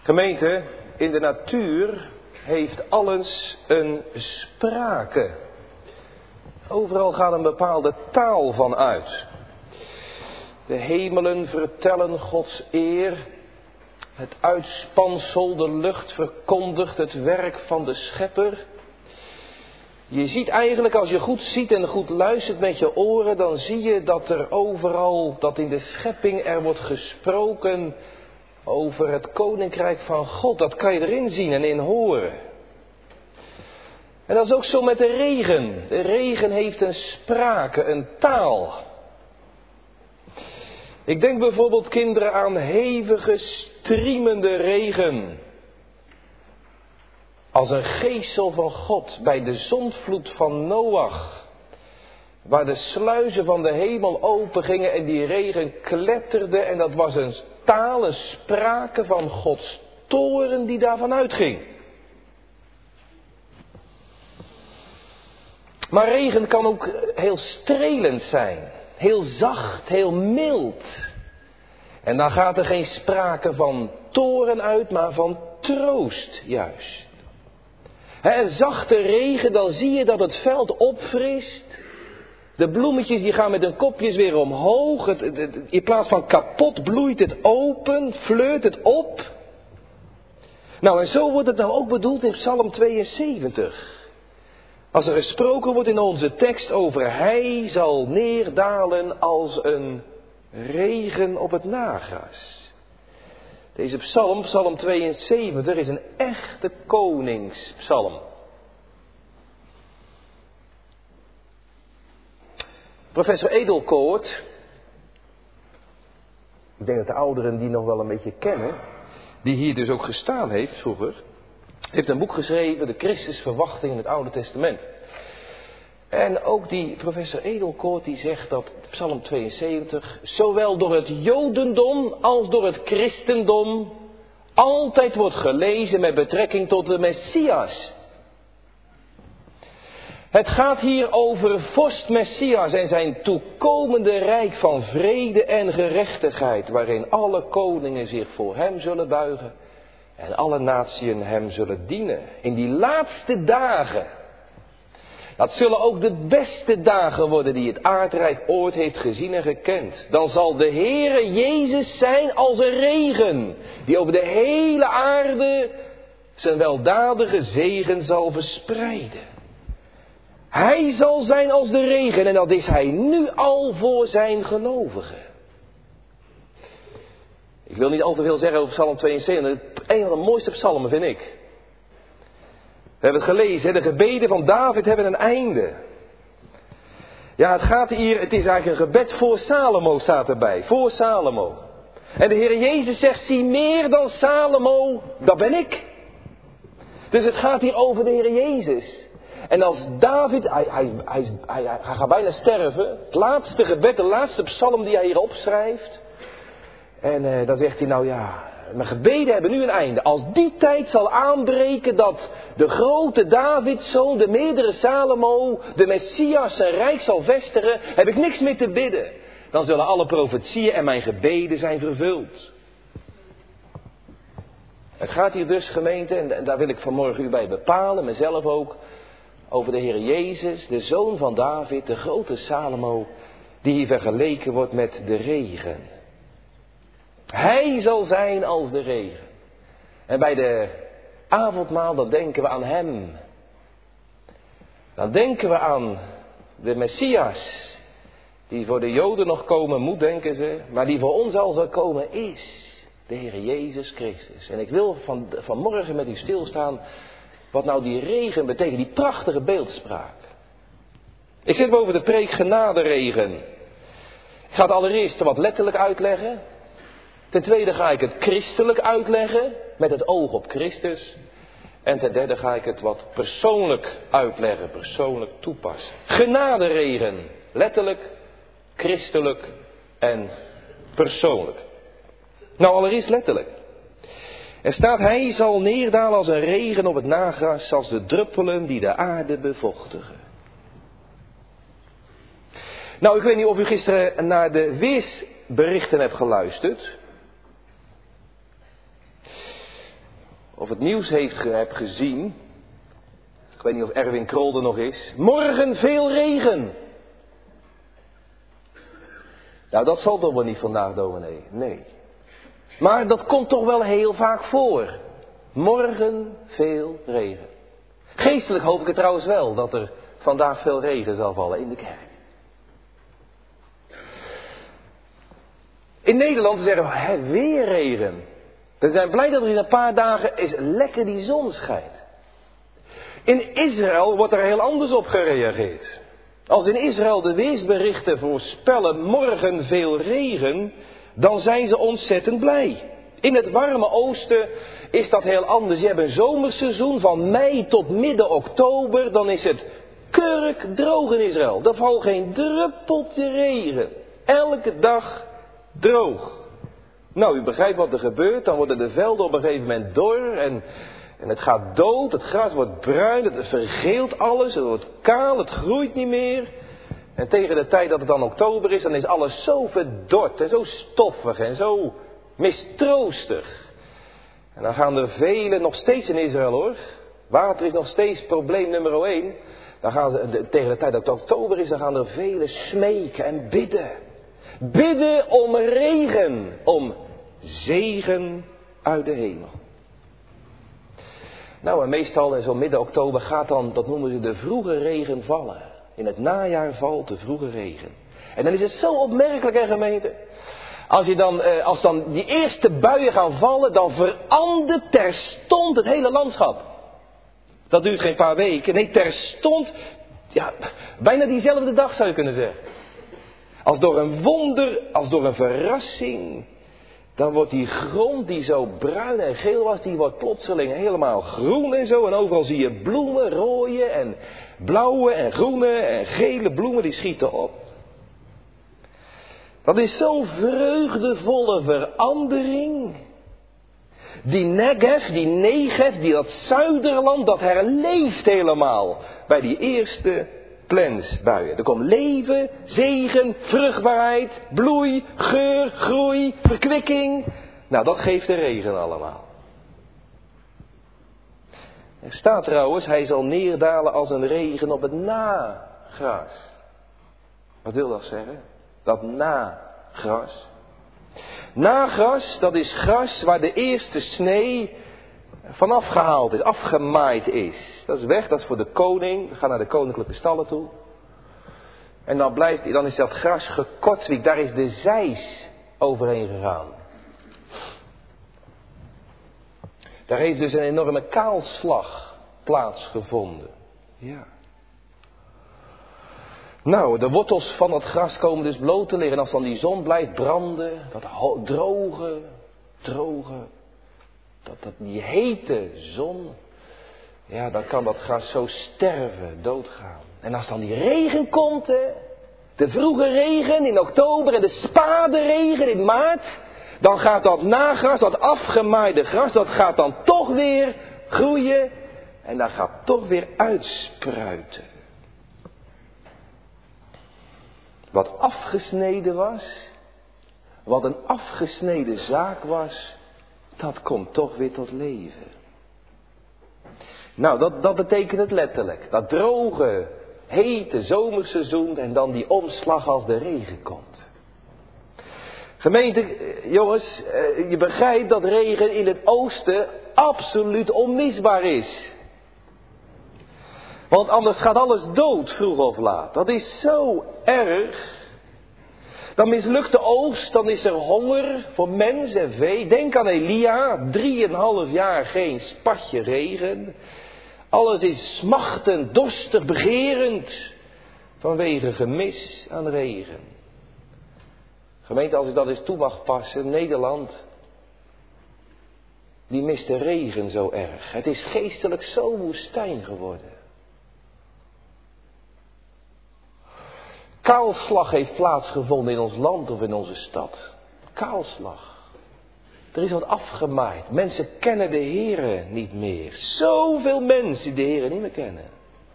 Gemeente, in de natuur heeft alles een sprake. Overal gaat een bepaalde taal van uit. De hemelen vertellen Gods eer. Het uitspansel, de lucht verkondigt het werk van de Schepper. Je ziet eigenlijk, als je goed ziet en goed luistert met je oren, dan zie je dat er overal, dat in de schepping er wordt gesproken over het koninkrijk van God. Dat kan je erin zien en in horen. En dat is ook zo met de regen. De regen heeft een sprake, een taal. Ik denk bijvoorbeeld, kinderen, aan hevige, striemende regen. Als een geestel van God bij de zondvloed van Noach. Waar de sluizen van de hemel open gingen en die regen kletterde. En dat was een taal, een sprake van Gods toorn die daarvan uitging. Maar regen kan ook heel strelend zijn. Heel zacht, heel mild. En dan gaat er geen sprake van toorn uit, maar van troost juist. Een zachte regen, dan zie je dat het veld opfrist. De bloemetjes die gaan met hun kopjes weer omhoog. In plaats van kapot bloeit het open, fleurt het op. Nou, en zo wordt het nou ook bedoeld in Psalm 72. Als er gesproken wordt in onze tekst over hij zal neerdalen als een regen op het nagras. Deze psalm, Psalm 72, is een echte koningspsalm. Professor Edelkoort, ik denk dat de ouderen die nog wel een beetje kennen, die hier dus ook gestaan heeft vroeger, heeft een boek geschreven, De Christusverwachting in het Oude Testament. En ook die professor Edelkoort die zegt dat Psalm 72 zowel door het Jodendom als door het christendom altijd wordt gelezen met betrekking tot de Messias. Het gaat hier over vorst Messias en zijn toekomende rijk van vrede en gerechtigheid, waarin alle koningen zich voor hem zullen buigen en alle natieën hem zullen dienen. In die laatste dagen, dat zullen ook de beste dagen worden die het aardrijk ooit heeft gezien en gekend. Dan zal de Heere Jezus zijn als een regen, die over de hele aarde zijn weldadige zegen zal verspreiden. Hij zal zijn als de regen en dat is hij nu al voor zijn gelovigen. Ik wil niet al te veel zeggen over Psalm 72, een van de mooiste psalmen vind ik. We hebben het gelezen, de gebeden van David hebben een einde. Ja, het is eigenlijk een gebed voor Salomo, staat erbij. Voor Salomo. En de Heer Jezus zegt, zie meer dan Salomo, dat ben ik. Dus het gaat hier over de Heer Jezus. En als David, hij gaat bijna sterven. Het laatste gebed, de laatste psalm die hij hier opschrijft. En dan zegt hij, nou ja, mijn gebeden hebben nu een einde. Als die tijd zal aanbreken dat de grote Davidzoon, de meerdere Salomo, de Messias zijn rijk zal vestigen, heb ik niks meer te bidden. Dan zullen alle profetieën en mijn gebeden zijn vervuld. Het gaat hier dus, gemeente, en daar wil ik vanmorgen u bij bepalen, mezelf ook, over de Heer Jezus, de zoon van David, de grote Salomo, die hier vergeleken wordt met de regen. Hij zal zijn als de regen. En bij de avondmaal, dan denken we aan hem. Dan denken we aan de Messias, die voor de Joden nog komen moet, denken ze, maar die voor ons al gekomen is. De Heer Jezus Christus. En ik wil vanmorgen met u stilstaan wat nou die regen betekent, die prachtige beeldspraak. Ik zit boven de preek genaderegen. Ik ga het allereerst wat letterlijk uitleggen. Ten tweede ga ik het christelijk uitleggen, met het oog op Christus. En ten derde ga ik het wat persoonlijk uitleggen, persoonlijk toepassen. Genaderegen, letterlijk, christelijk en persoonlijk. Nou, allereerst letterlijk. Er staat, hij zal neerdalen als een regen op het nagras, als de druppelen die de aarde bevochtigen. Nou, ik weet niet of u gisteren naar de weersberichten hebt geluisterd. of het nieuws hebt gezien. Ik weet niet of Erwin Krol er nog is. Morgen veel regen. Nou, dat zal toch wel niet vandaag, dominee. Nee. Maar dat komt toch wel heel vaak voor. Morgen veel regen. Geestelijk hoop ik het trouwens wel, dat er vandaag veel regen zal vallen in de kerk. In Nederland zeggen we, weer regen. We zijn blij dat er in een paar dagen eens lekker die zon schijnt. In Israël wordt er heel anders op gereageerd. Als in Israël de weersberichten voorspellen morgen veel regen, dan zijn ze ontzettend blij. In het warme oosten is dat heel anders. Je hebt een zomerseizoen van mei tot midden oktober, dan is het kurkdroog in Israël. Er valt geen druppeltje regen. Elke dag droog. Nou, u begrijpt wat er gebeurt. Dan worden de velden op een gegeven moment dor en het gaat dood. Het gras wordt bruin, het vergeelt alles, het wordt kaal, het groeit niet meer. En tegen de tijd dat het dan oktober is, dan is alles zo verdord en zo stoffig en zo mistroostig. En dan gaan er velen, nog steeds in Israël hoor. Water is nog steeds probleem nummer 1. Dan gaan ze, tegen de tijd dat het oktober is, dan gaan er velen smeken en bidden. Bidden om regen, om zegen uit de hemel. Nou, en meestal in zo'n midden oktober gaat dan, dat noemen ze de vroege regen vallen. In het najaar valt de vroege regen. En dan is het zo opmerkelijk, hè gemeente. Als dan die eerste buien gaan vallen, dan verandert terstond het hele landschap. Dat duurt geen paar weken. Nee, terstond, ja, bijna diezelfde dag zou je kunnen zeggen. Als door een wonder, als door een verrassing, dan wordt die grond die zo bruin en geel was, die wordt plotseling helemaal groen en zo. En overal zie je bloemen, rode en blauwe en groene en gele bloemen, die schieten op. Dat is zo'n vreugdevolle verandering. Die Negev, dat zuiderland, dat herleeft helemaal bij die eerste plensbuien. Er komt leven, zegen, vruchtbaarheid, bloei, geur, groei, verkwikking. Nou, dat geeft de regen allemaal. Er staat trouwens, hij zal neerdalen als een regen op het nagras. Wat wil dat zeggen? Dat nagras. Nagras, dat is gras waar de eerste snee vanaf gehaald is, afgemaaid is. Dat is weg, dat is voor de koning. We gaan naar de koninklijke stallen toe. En dan is dat gras gekortwiekt, daar is de zeis overheen gegaan. Daar heeft dus een enorme kaalslag plaatsgevonden. Ja. Nou, de wortels van het gras komen dus bloot te liggen. En als dan die zon blijft branden, dat droge, die hete zon, ja, dan kan dat gras zo sterven, doodgaan. En als dan die regen komt, hè, de vroege regen in oktober en de spade regen in maart, dan gaat dat nagras, dat afgemaaide gras, dat gaat dan toch weer groeien en dat gaat toch weer uitspruiten. Wat afgesneden was, wat een afgesneden zaak was, dat komt toch weer tot leven. Nou, dat betekent het letterlijk. Dat droge, hete zomerseizoen en dan die omslag als de regen komt. Gemeente, jongens, je begrijpt dat regen in het oosten absoluut onmisbaar is. Want anders gaat alles dood, vroeg of laat. Dat is zo erg. Dan mislukt de oogst, dan is er honger voor mens en vee. Denk aan Elia, 3,5 jaar geen spatje regen. Alles is smachtend, dorstig, begerend vanwege gemis aan regen. Gemeente, als ik dat eens toe mag passen, Nederland, die mist de regen zo erg. Het is geestelijk zo woestijn geworden. Kaalslag heeft plaatsgevonden in ons land of in onze stad. Kaalslag. Er is wat afgemaaid. Mensen kennen de Here niet meer. Zoveel mensen die de Here niet meer kennen.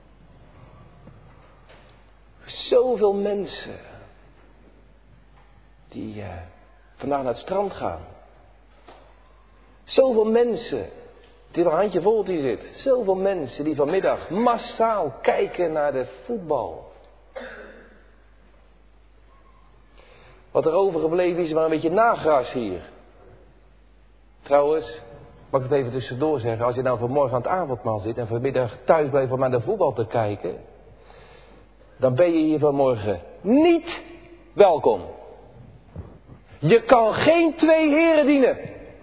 Zoveel mensen die vandaag naar het strand gaan. Zoveel mensen Het is wel een handje vol die zit. Zoveel mensen die vanmiddag massaal kijken naar de voetbal. Wat er overgebleven is maar een beetje nagras hier. Trouwens, mag ik het even tussendoor zeggen. Als je nou vanmorgen aan het avondmaal zit en vanmiddag thuis blijft om naar de voetbal te kijken. Dan ben je hier vanmorgen niet welkom. Je kan geen twee heren dienen.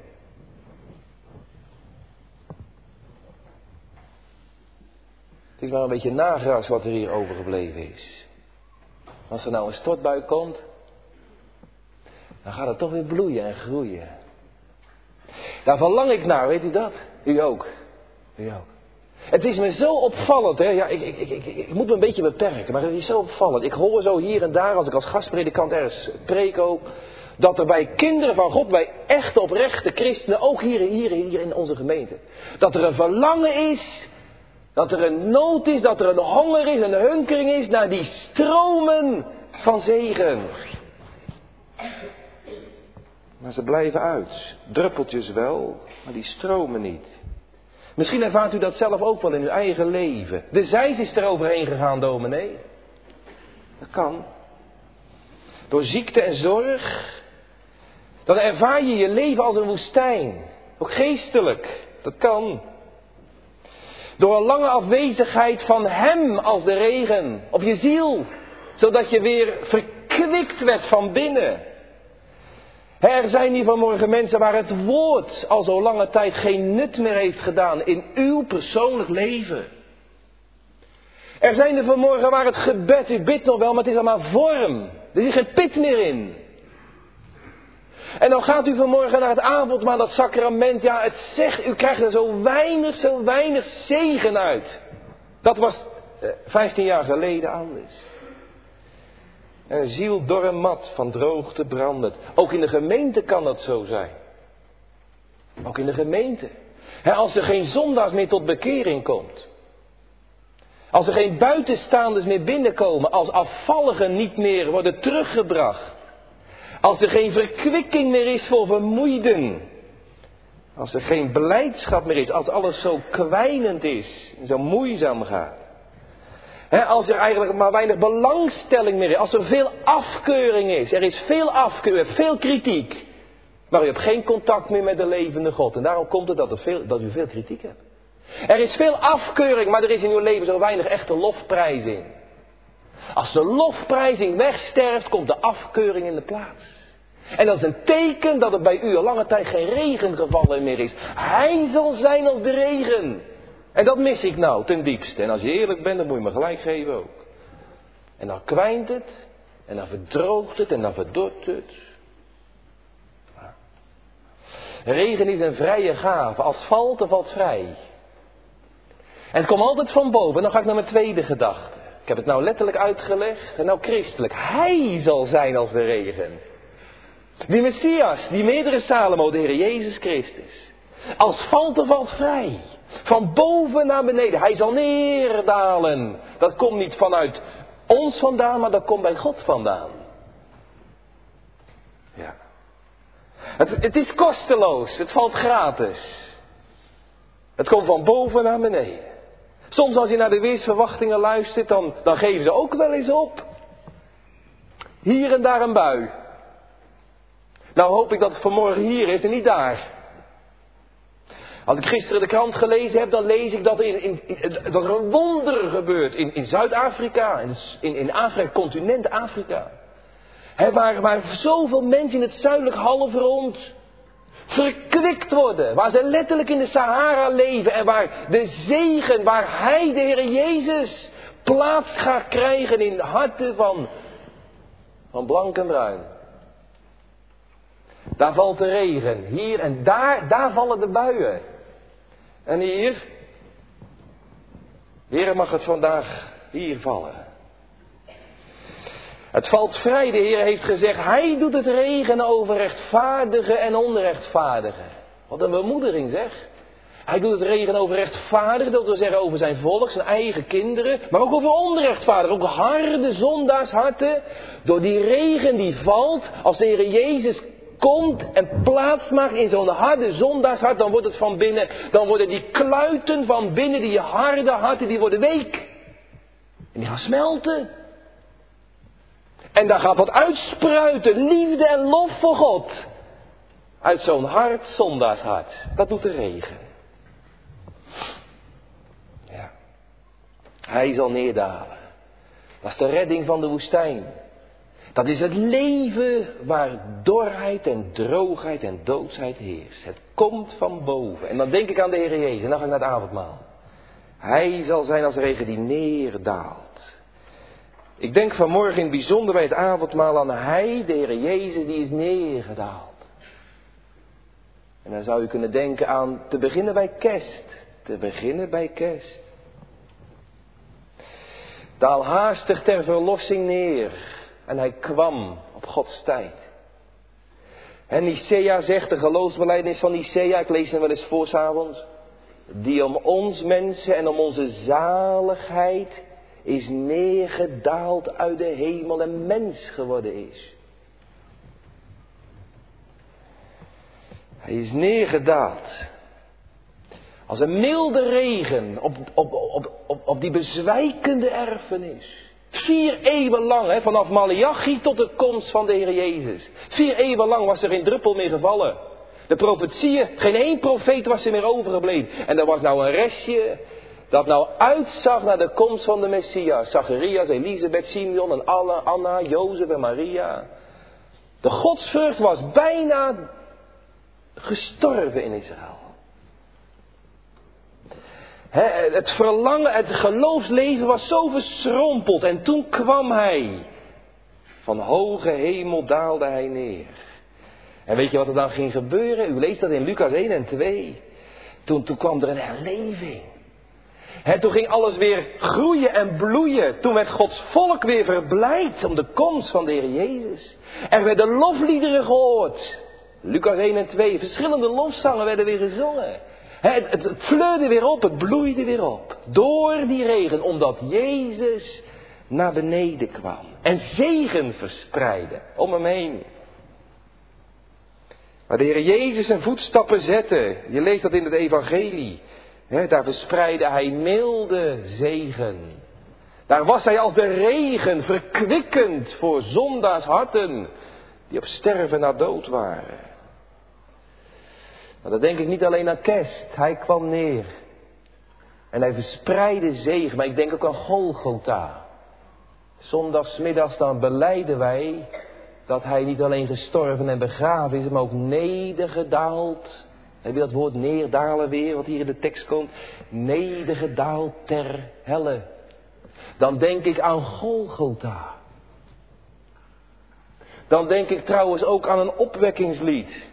Het is maar een beetje nagras wat er hier overgebleven is. Als er nou een stortbui komt, dan gaat het toch weer bloeien en groeien. Daar verlang ik naar, weet u dat? U ook. U ook. Het is me zo opvallend, hè. Ja, ik moet me een beetje beperken, maar het is zo opvallend. Ik hoor zo hier en daar, als ik als gastpredikant ergens preek ook, dat er bij kinderen van God, bij echte oprechte christenen, ook hier in onze gemeente, dat er een verlangen is, dat er een nood is, dat er een honger is, een hunkering is naar die stromen van zegen. Maar ze blijven uit. Druppeltjes wel, maar die stromen niet. Misschien ervaart u dat zelf ook wel in uw eigen leven. De zeis is er overheen gegaan, dominee. Dat kan. Door ziekte en zorg. Dan ervaar je je leven als een woestijn. Ook geestelijk. Dat kan. Door een lange afwezigheid van hem als de regen op je ziel. Zodat je weer verkwikt werd van binnen. Er zijn hier vanmorgen mensen waar het woord al zo lange tijd geen nut meer heeft gedaan in uw persoonlijk leven. Er zijn er vanmorgen waar het gebed, u bidt nog wel, maar het is allemaal vorm. Er zit geen pit meer in. En dan gaat u vanmorgen naar het avondmaal, dat sacrament, ja het zegt, u krijgt er zo weinig zegen uit. Dat was 15 jaar geleden anders. Een ziel dorre mat van droogte brandend. Ook in de gemeente kan dat zo zijn. Ook in de gemeente. Als er geen zondaars meer tot bekering komt. Als er geen buitenstaanders meer binnenkomen. Als afvalligen niet meer worden teruggebracht. Als er geen verkwikking meer is voor vermoeiden. Als er geen blijdschap meer is. Als alles zo kwijnend is. En zo moeizaam gaat. Als er eigenlijk maar weinig belangstelling meer is. Als er veel afkeuring is. Er is veel afkeuring, veel kritiek. Maar u hebt geen contact meer met de levende God. En daarom komt het dat u veel kritiek hebt. Er is veel afkeuring, maar er is in uw leven zo weinig echte lofprijzing. Als de lofprijzing wegsterft, komt de afkeuring in de plaats. En dat is een teken dat er bij u al lange tijd geen regen gevallen meer is. Hij zal zijn als de regen. En dat mis ik nou ten diepste. En als je eerlijk bent, dan moet je me gelijk geven ook. En dan kwijnt het. En dan verdroogt het. En dan verdort het. Regen is een vrije gave. Asfalt valt vrij. En het komt altijd van boven. En dan ga ik naar mijn tweede gedachte. Ik heb het nou letterlijk uitgelegd. En nou christelijk. Hij zal zijn als de regen. Die Messias. Die meerdere Salomo. De Heer Jezus Christus. Asfalt valt vrij. Van boven naar beneden. Hij zal neerdalen. Dat komt niet vanuit ons vandaan, maar dat komt bij God vandaan. Ja. Het is kosteloos. Het valt gratis. Het komt van boven naar beneden. Soms als je naar de weersverwachtingen luistert, dan geven ze ook wel eens op. Hier en daar een bui. Nou hoop ik dat het vanmorgen hier is en niet daar. Als ik gisteren de krant gelezen heb, dan lees ik dat dat er een wonder gebeurt in Zuid-Afrika, in Afrika, continent Afrika. Waar zoveel mensen in het zuidelijk halfrond verkwikt worden. Waar ze letterlijk in de Sahara leven en waar de zegen, waar hij, de Heer Jezus, plaats gaat krijgen in harten van blank en bruin. Daar valt de regen, hier en daar vallen de buien. En hier mag het vandaag hier vallen. Het valt vrij, de Heer heeft gezegd, hij doet het regenen over rechtvaardigen en onrechtvaardigen. Wat een bemoedering zeg. Hij doet het regenen over rechtvaardigen, dat wil zeggen over zijn volk, zijn eigen kinderen. Maar ook over onrechtvaardigen, ook harde zondaarsharten. Door die regen die valt, als de Heer Jezus komt en plaats maakt in zo'n harde zondaarshart, dan wordt het van binnen, dan worden die kluiten van binnen, die harde harten, die worden week. En die gaan smelten. En daar gaat wat uitspruiten, liefde en lof voor God. Uit zo'n hard zondaarshart. Dat doet de regen. Ja. Hij zal neerdalen. Dat is de redding van de woestijn. Dat is het leven waar dorheid en droogheid en doodsheid heerst. Het komt van boven. En dan denk ik aan de Heer Jezus. En dan ga ik naar het avondmaal. Hij zal zijn als regen die neerdaalt. Ik denk vanmorgen in het bijzonder bij het avondmaal aan Hij, de Heer Jezus, die is neergedaald. En dan zou je kunnen denken aan te beginnen bij kerst. Te beginnen bij kerst. Daal haastig ter verlossing neer. En hij kwam op Gods tijd. En Nicea zegt, de geloofsbelijdenis van Nicea, ik lees hem wel eens voor 's avonds. Die om ons mensen en om onze zaligheid is neergedaald uit de hemel en mens geworden is. Hij is neergedaald. Als een milde regen op die bezwijkende erfenis. 4 eeuwen lang, vanaf Maleachi tot de komst van de Heer Jezus. 4 eeuwen lang was er geen druppel meer gevallen. De profetieën, geen één profeet was er meer overgebleven. En er was nou een restje dat nou uitzag naar de komst van de Messias. Zacharias, Elisabeth, Simeon en Anna, Jozef en Maria. De godsvrucht was bijna gestorven in Israël. Het verlangen, het geloofsleven was zo verschrompeld. En toen kwam hij. Van hoge hemel daalde hij neer. En weet je wat er dan ging gebeuren? U leest dat in Lucas 1 en 2. Toen kwam er een herleving. Toen ging alles weer groeien en bloeien. Toen werd Gods volk weer verblijd om de komst van de Heer Jezus. Er werden lofliederen gehoord. Lucas 1 en 2. Verschillende lofzangen werden weer gezongen. Het fleurde weer op, het bloeide weer op. Door die regen, omdat Jezus naar beneden kwam. En zegen verspreidde om hem heen. Waar de Heer Jezus zijn voetstappen zette. Je leest dat in het evangelie. Daar verspreidde hij milde zegen. Daar was hij als de regen, verkwikkend voor zondaars harten. Die op sterven na dood waren. Maar dan denk ik niet alleen aan kerst. Hij kwam neer. En hij verspreidde zegen. Maar ik denk ook aan Golgotha. Zondagsmiddags dan belijden wij dat hij niet alleen gestorven en begraven is, maar ook nedergedaald. Heb je dat woord neerdalen weer, wat hier in de tekst komt? Nedergedaald ter helle. Dan denk ik aan Golgotha. Dan denk ik trouwens ook aan een opwekkingslied.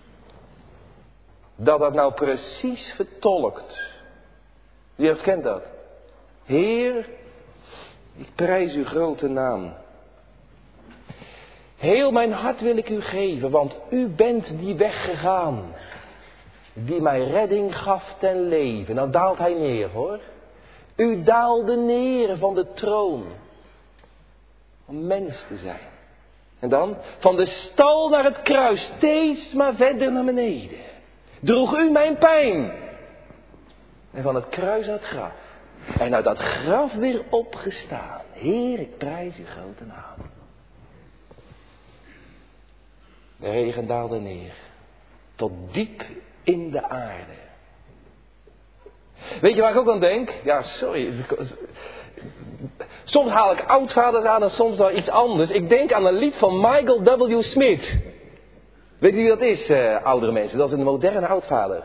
Dat nou precies vertolkt. Wie herkent dat? Heer, ik prijs uw grote naam. Heel mijn hart wil ik u geven, want u bent die weg gegaan. Die mij redding gaf ten leven. Nou daalt hij neer hoor. U daalde neer van de troon. Om mens te zijn. En dan van de stal naar het kruis. Steeds maar verder naar beneden. Droeg u mijn pijn. En van het kruis naar het graf. En uit dat graf weer opgestaan. Heer, ik prijs uw grote naam. De regen daalde neer. Tot diep in de aarde. Weet je waar ik ook aan denk? Ja, sorry. Soms haal ik oudvaders aan en soms wel iets anders. Ik denk aan een lied van Michael W. Smith. Weet u wie dat is, oudere mensen? Dat is een moderne oudvader.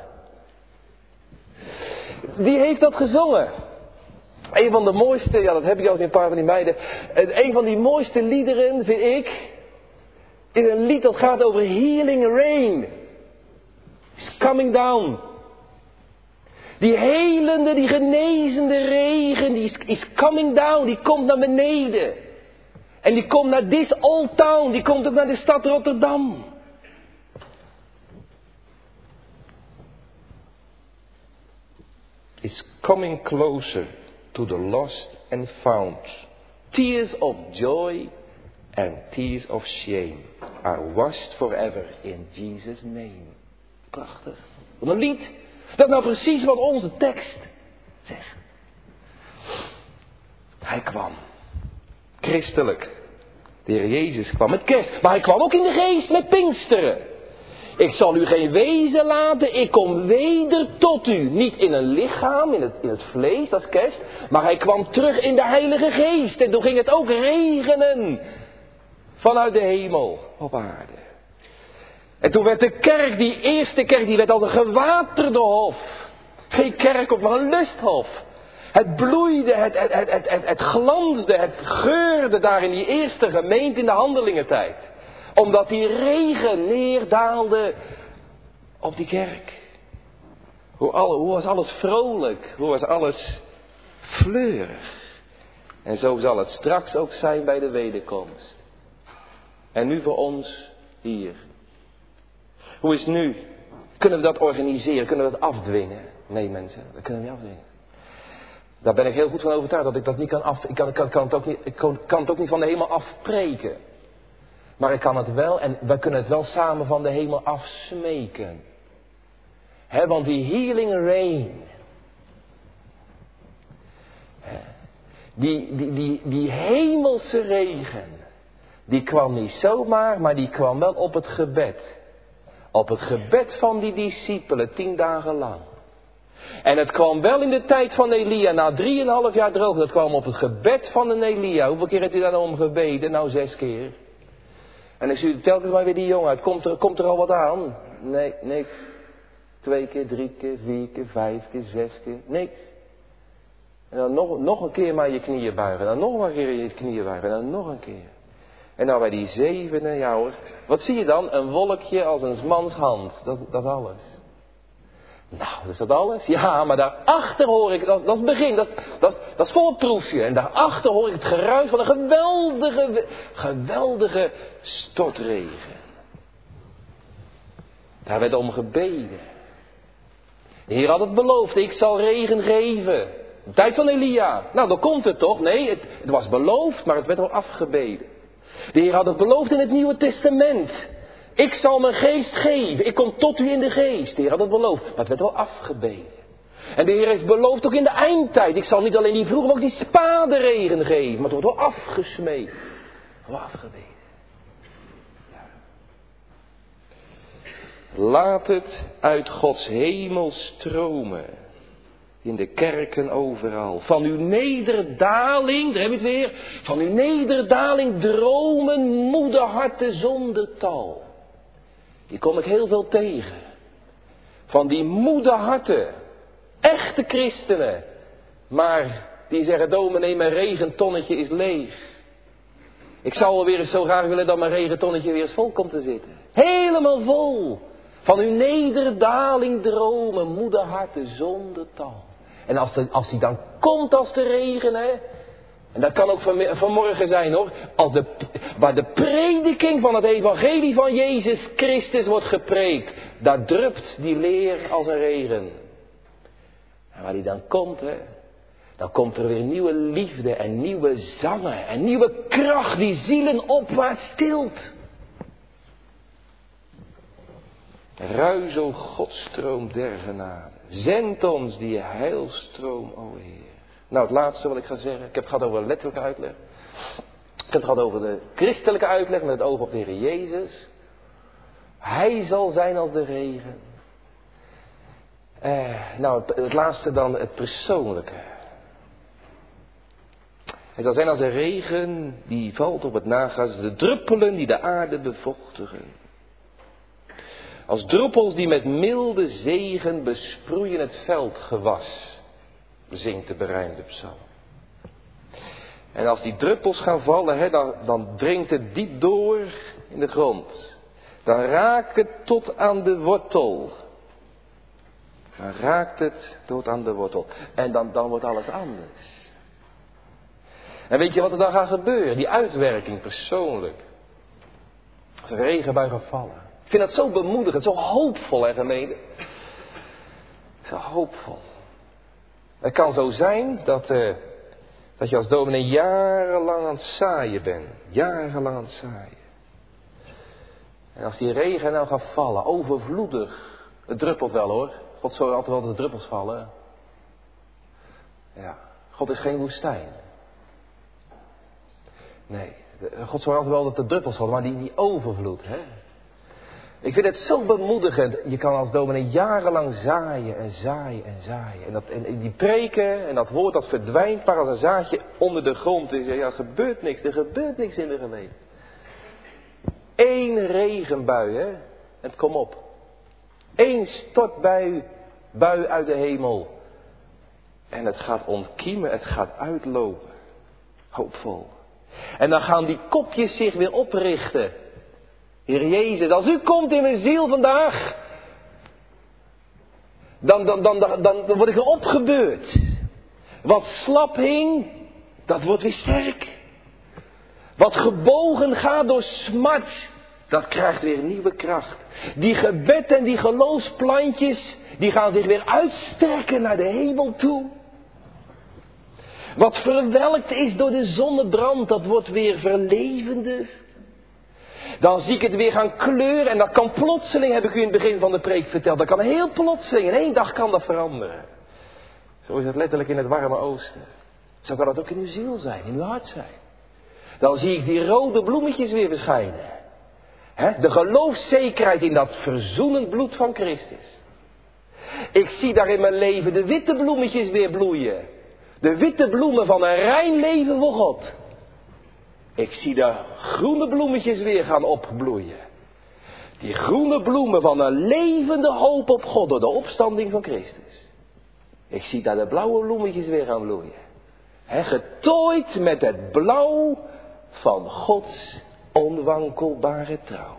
Die heeft dat gezongen. Een van de mooiste, ja dat heb ik al eens in een paar van die meiden. Een van die mooiste liederen, vind ik, is een lied dat gaat over healing rain. It's coming down. Die helende, die genezende regen, die is coming down, die komt naar beneden. En die komt naar this old town, die komt ook naar de stad Rotterdam. It's coming closer to the lost and found. Tears of joy and tears of shame. are washed forever in Jesus' name. Prachtig. Wat een lied. Dat is nou precies wat onze tekst zegt. Hij kwam. Christelijk. De Heer Jezus kwam met kerst. Maar hij kwam ook in de geest met Pinksteren. Ik zal u geen wezen laten, ik kom weder tot u. Niet in een lichaam, in het vlees, dat is kerst. Maar hij kwam terug in de Heilige Geest. En toen ging het ook regenen. Vanuit de hemel op aarde. En toen werd de kerk, die eerste kerk, die werd als een gewaterde hof. Geen kerkhof, maar een lusthof. Het bloeide, het glansde, het geurde daar in die eerste gemeente in de handelingentijd. Omdat die regen neerdaalde op die kerk. Hoe was alles vrolijk, hoe was alles fleurig. En zo zal het straks ook zijn bij de wederkomst. En nu voor ons hier. Hoe is het nu? Kunnen we dat organiseren? Kunnen we dat afdwingen? Nee mensen, dat kunnen we niet afdwingen. Daar ben ik heel goed van overtuigd dat ik dat niet kan ik kan het ook niet van de hemel afpreken. Maar ik kan het wel en wij kunnen het wel samen van de hemel afsmeken. Want die healing rain. Die hemelse regen. Die kwam niet zomaar, maar die kwam wel op het gebed. Op het gebed van die discipelen 10 dagen lang. En het kwam wel in de tijd van Elia, na 3,5 jaar droog. Dat kwam op het gebed van een Elia. Hoeveel keer heeft hij daar nou om gebeden? Nou 6 keer. En ik zie telkens maar weer die jongen uit. Komt er al wat aan? Nee, niks. 2 keer, 3 keer, 4 keer, 5 keer, 6 keer. Niks. En dan nog een keer maar je knieën buigen. En dan nog een keer je knieën buigen. En dan nog een keer. En nou bij die 7e, ja hoor. Wat zie je dan? Een wolkje als een mans hand. Dat is alles. Nou, is dat alles? Ja, maar daarachter hoor ik, dat is het begin, dat is voor het proefje. En daarachter hoor ik het geruis van een geweldige stortregen. Daar werd om gebeden. De Heer had het beloofd, ik zal regen geven. De tijd van Elia. Nou, dan komt het toch? Nee, het was beloofd, maar het werd al afgebeden. De Heer had het beloofd in het Nieuwe Testament. Ik zal mijn geest geven. Ik kom tot u in de geest. De Heer had het beloofd. Maar het werd wel afgebeden. En de Heer heeft beloofd ook in de eindtijd. Ik zal niet alleen die vroege, maar ook die spaderegen geven. Maar het wordt wel afgesmeed. Wel afgebeden. Ja. Laat het uit Gods hemel stromen. In de kerken overal. Van uw nederdaling, daar heb je het weer. Van uw nederdaling dromen moede harten zonder tal. Die kom ik heel veel tegen. Van die moede harten. Echte christenen. Maar die zeggen, dominee, mijn regentonnetje is leeg. Ik zou wel weer eens zo graag willen dat mijn regentonnetje weer eens vol komt te zitten. Helemaal vol. Van uw nederdaling dromen moede harten zonder tal. En als die dan komt als de regen, hè. En dat kan ook vanmorgen zijn hoor. Waar de prediking van het evangelie van Jezus Christus wordt gepreekt. Daar drupt die leer als een regen. En waar die dan komt, hè. Dan komt er weer nieuwe liefde en nieuwe zangen. En nieuwe kracht die zielen opwaarts tilt. Ruis, o Godstroom der genade. Zend ons die heilstroom, o Heer. Nou, het laatste wat ik ga zeggen. Ik heb het gehad over de letterlijke uitleg. Ik heb het gehad over de christelijke uitleg met het oog op de Heer Jezus. Hij zal zijn als de regen. Nou, het laatste dan het persoonlijke. Hij zal zijn als een regen die valt op het nagras. De druppelen die de aarde bevochtigen. Als druppels die met milde zegen besproeien het veldgewas. Zingt de berijmde psalm. En als die druppels gaan vallen, dan dringt het diep door in de grond. Dan raakt het tot aan de wortel. Dan raakt het tot aan de wortel. En dan wordt alles anders. En weet je wat er dan gaat gebeuren? Die uitwerking persoonlijk. Als een regenbui gaat vallen. Ik vind dat zo bemoedigend, zo hoopvol, hè gemeente. Zo hoopvol. Het kan zo zijn dat je als dominee jarenlang aan het zaaien bent. Jarenlang aan het zaaien. En als die regen nou gaat vallen, overvloedig. Het druppelt wel hoor. God zorgt altijd wel dat de druppels vallen. Ja, God is geen woestijn. Nee, God zorgt altijd wel dat de druppels vallen, maar die overvloed. Hè? Ik vind het zo bemoedigend. Je kan als dominee jarenlang zaaien en zaaien en zaaien. En die preken en dat woord dat verdwijnt maar als een zaadje onder de grond. En ja, er gebeurt niks in de gemeente. Eén regenbui, hè. En het kom op. Eén stortbui uit de hemel. En het gaat ontkiemen, het gaat uitlopen. Hoopvol. En dan gaan die kopjes zich weer oprichten. Heer Jezus, als u komt in mijn ziel vandaag, dan word ik er opgebeurd. Wat slap hing, dat wordt weer sterk. Wat gebogen gaat door smart, dat krijgt weer nieuwe kracht. Die gebed en die geloofsplantjes, die gaan zich weer uitstrekken naar de hemel toe. Wat verwelkt is door de zonnebrand, dat wordt weer verlevendigd. Dan zie ik het weer gaan kleuren en dat kan plotseling, heb ik u in het begin van de preek verteld. Dat kan heel plotseling, in 1 dag kan dat veranderen. Zo is het letterlijk in het warme oosten. Zo kan het ook in uw ziel zijn, in uw hart zijn. Dan zie ik die rode bloemetjes weer verschijnen. De geloofszekerheid in dat verzoenend bloed van Christus. Ik zie daar in mijn leven de witte bloemetjes weer bloeien. De witte bloemen van een rein leven voor God. Ik zie de groene bloemetjes weer gaan opbloeien. Die groene bloemen van een levende hoop op God door de opstanding van Christus. Ik zie daar de blauwe bloemetjes weer gaan bloeien. Getooid met het blauw van Gods onwankelbare trouw.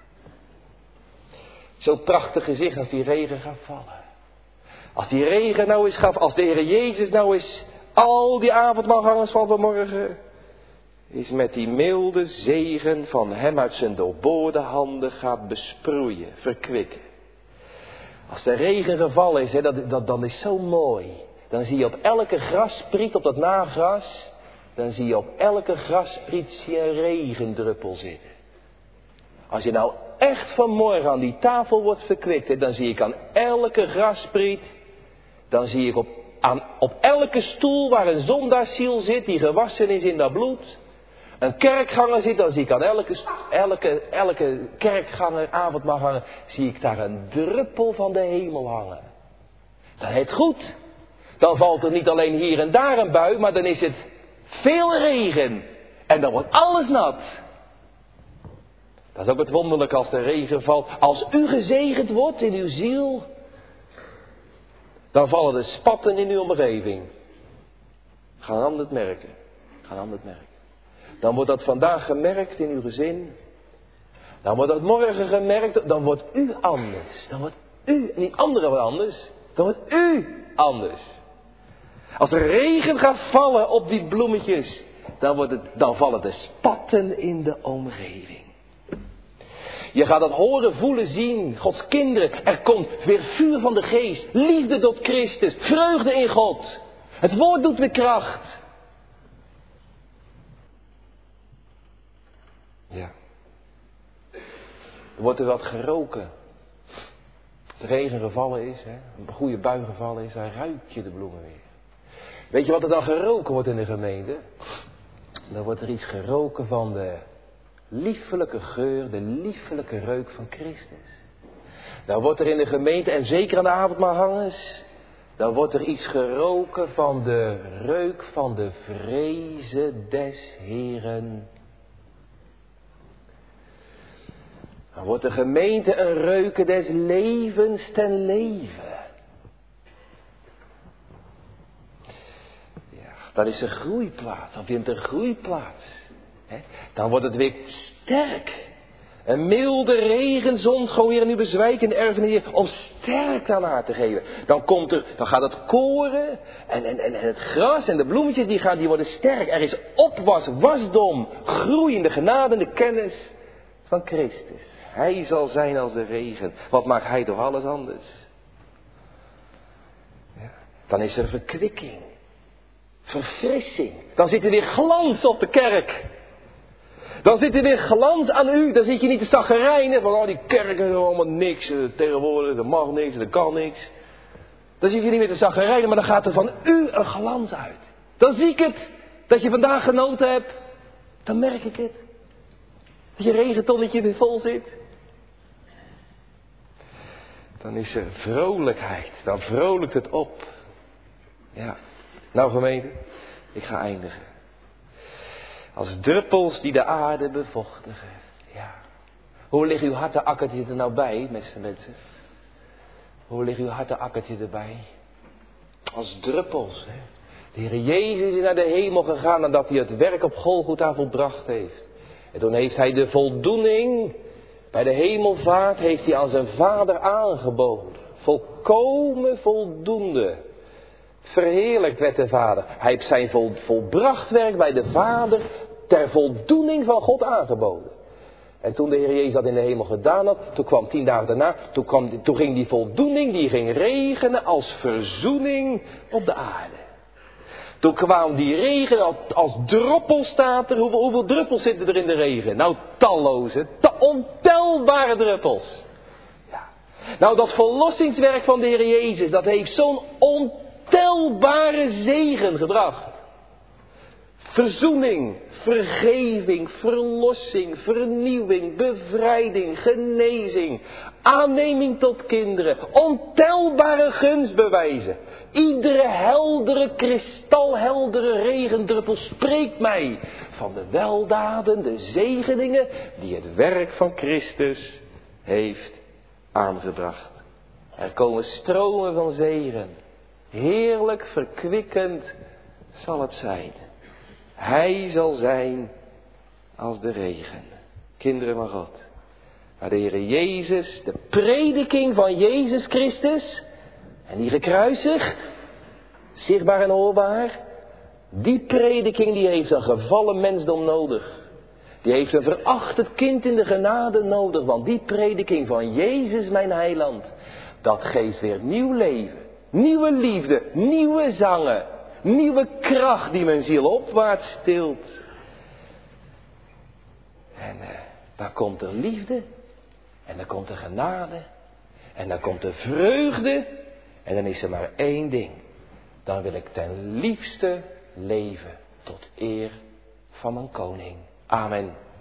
Zo prachtig gezicht als die regen gaat vallen. Als die regen nou eens gaat, als de Heer Jezus nou eens al die avondmaalgangers van vanmorgen is met die milde zegen van hem uit zijn doorboorde handen gaat besproeien, verkwikken. Als de regen gevallen is, dan is zo mooi. Dan zie je op elke grasspriet, op dat nagras, dan zie je op elke grasspriet een regendruppel zitten. Als je nou echt vanmorgen aan die tafel wordt verkwikt, dan zie ik aan elke grasspriet, dan zie ik op elke stoel waar een zondaarsziel zit, die gewassen is in dat bloed, een kerkganger zit, dan zie ik aan elke kerkganger, avondmaalganger, zie ik daar een druppel van de hemel hangen. Dat heet goed. Dan valt er niet alleen hier en daar een bui, maar dan is het veel regen. En dan wordt alles nat. Dat is ook het wonderlijke als de regen valt. Als u gezegend wordt in uw ziel, dan vallen de spatten in uw omgeving. Gaan anderen het merken. Dan wordt dat vandaag gemerkt in uw gezin. Dan wordt dat morgen gemerkt. Dan wordt u anders. Dan wordt u, niet anderen anders. Dan wordt u anders. Als er regen gaat vallen op die bloemetjes, dan vallen de spatten in de omgeving. Je gaat dat horen, voelen, zien. Gods kinderen. Er komt weer vuur van de geest. Liefde tot Christus. Vreugde in God. Het woord doet weer kracht. Ja. Er wordt er wat geroken. Als de regen gevallen is, een goede bui gevallen is, dan ruik je de bloemen weer. Weet je wat er dan geroken wordt in de gemeente? Dan wordt er iets geroken van de liefelijke geur, de liefelijke reuk van Christus. Dan wordt er in de gemeente, en zeker aan de avondmaalgangers, dan wordt er iets geroken van de reuk van de vrezen des Heeren. Dan wordt de gemeente een reuken des levens ten leven. Ja, dan is er groeiplaats, dan vindt er groeiplaats. Dan wordt het weer sterk. Een milde regenzon gewoon weer in uw bezwijkende erfenis om sterk aan haar te geven. Dan gaat het koren en het gras en de bloemetjes die worden sterk. Er is wasdom, groeiende genade en de kennis van Christus. Hij zal zijn als de regen. Wat maakt hij toch alles anders? Ja. Dan is er verkwikking. Verfrissing. Dan zit er weer glans op de kerk. Dan zit er weer glans aan u. Dan zit je niet te chagrijnen van die kerken doen allemaal niks. Tegenwoordig, er mag niks, er kan niks. Dan zit je niet meer te chagrijnen, maar dan gaat er van u een glans uit. Dan zie ik het. Dat je vandaag genoten hebt. Dan merk ik het. Dat je regentonnetje weer vol zit. Dan is er vrolijkheid. Dan vrolijkt het op. Ja. Nou gemeente, ik ga eindigen. Als druppels die de aarde bevochtigen. Ja. Hoe ligt uw hartenakkertje er nou bij, beste mensen? Hoe ligt uw hartenakkertje erbij? Als druppels. Hè? De Heer Jezus is naar de hemel gegaan nadat hij het werk op Golgotha volbracht heeft. En toen heeft hij de voldoening. Bij de hemelvaart heeft hij aan zijn Vader aangeboden. Volkomen voldoende. Verheerlijkt werd de Vader. Hij heeft zijn volbracht werk bij de Vader ter voldoening van God aangeboden. En toen de Heer Jezus dat in de hemel gedaan had, toen kwam 10 dagen daarna, toen ging die voldoening, die ging regenen als verzoening op de aarde. Toen kwam die regen als druppels staat er. Hoeveel druppels zitten er in de regen? Nou, talloze, ontelbare druppels. Ja. Nou, dat verlossingswerk van de Heer Jezus, dat heeft zo'n ontelbare zegen gebracht. Verzoening, vergeving, verlossing, vernieuwing, bevrijding, genezing, aanneming tot kinderen, ontelbare gunstbewijzen. Iedere heldere, kristalheldere regendruppel spreekt mij van de weldaden, de zegeningen die het werk van Christus heeft aangebracht. Er komen stromen van zegen. Heerlijk verkwikkend zal het zijn. Hij zal zijn als de regen. Kinderen van God. Maar de Heer Jezus, de prediking van Jezus Christus. En die gekruisigd. Zichtbaar en hoorbaar. Die prediking die heeft een gevallen mensdom nodig. Die heeft een verachtend kind in de genade nodig. Want die prediking van Jezus mijn heiland. Dat geeft weer nieuw leven. Nieuwe liefde. Nieuwe zangen. Nieuwe kracht die mijn ziel opwaarts stilt. En daar komt er liefde. En dan komt er genade. En dan komt er vreugde. En dan is er maar één ding. Dan wil ik ten liefste leven tot eer van mijn koning. Amen.